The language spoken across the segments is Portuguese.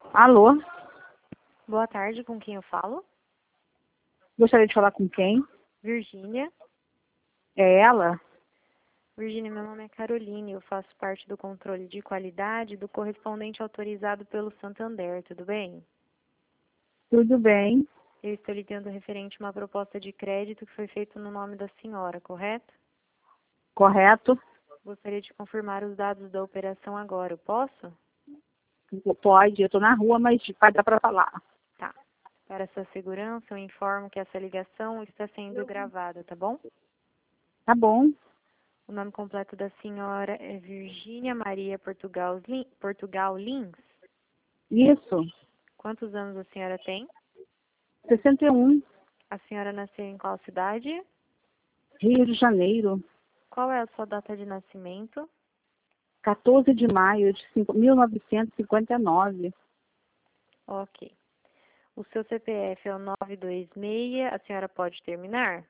Alô? Boa tarde, com quem eu falo? Gostaria de falar com quem? Virgínia. É ela? Virgínia, meu nome é Caroline, eu faço parte do controle de qualidade do correspondente autorizado pelo Santander, tudo bem? Tudo bem. Eu estou lhe dando referente a uma proposta de crédito que foi feita no nome da senhora, correto? Correto? Gostaria de confirmar os dados da operação agora, eu posso? Pode, eu estou na rua, mas vai dar para falar. Tá. Para sua segurança, eu informo que essa ligação está sendo gravada, tá bom? Tá bom. O nome completo da senhora é Virgínia Maria Portugal Lins. Isso. Quantos anos a senhora tem? 61, A senhora nasceu em qual cidade? Rio de Janeiro. Qual é a sua data de nascimento? 14 de maio de 1959. Ok. O seu CPF é o 926, a senhora pode terminar?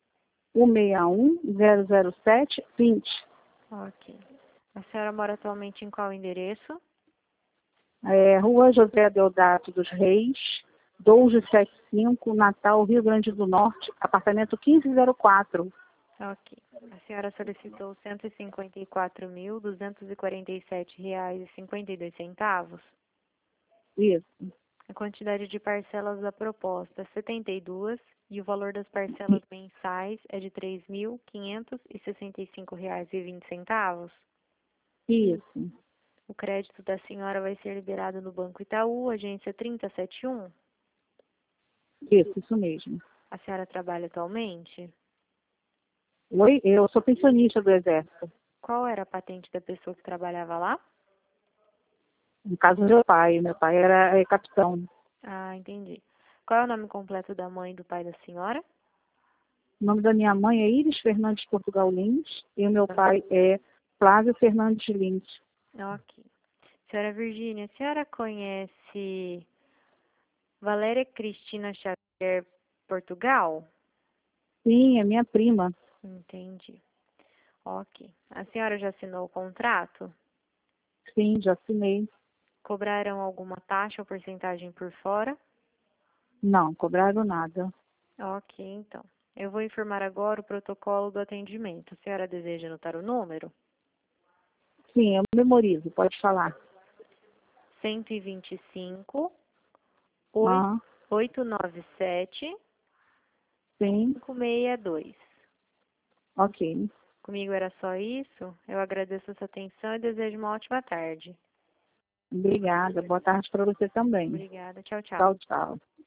161-007-20. Ok. A senhora mora atualmente em qual endereço? Rua José Deodato dos Reis, 1275, Natal, Rio Grande do Norte, apartamento 1504. Ok. A senhora solicitou R$ 154.247,52. Isso. A quantidade de parcelas da proposta é 72 e o valor das parcelas mensais é de R$ 3.565,20. Isso. O crédito da senhora vai ser liberado no Banco Itaú, agência 3071. Isso mesmo. A senhora trabalha atualmente? Oi, eu sou pensionista do Exército. Qual era a patente da pessoa que trabalhava lá? No caso, meu pai. Meu pai era capitão. Ah, entendi. Qual é o nome completo da mãe e do pai da senhora? O nome da minha mãe é Iris Fernandes Portugal Lins e o meu pai é Flávio Fernandes Lins. Ok. Senhora Virgínia, a senhora conhece Valéria Cristina Xavier Portugal? Sim, é minha prima. Entendi. Ok. A senhora já assinou o contrato? Sim, já assinei. Cobraram alguma taxa ou porcentagem por fora? Não, cobraram nada. Ok, então. Eu vou informar agora o protocolo do atendimento. A senhora deseja anotar o número? Sim, eu memorizo, pode falar. 125 Ah, 897 sim, 562. ok. Comigo era só isso. Eu agradeço a sua atenção e desejo uma ótima tarde. Obrigada. Boa tarde para você também. Obrigada. Tchau, tchau. Tchau, tchau.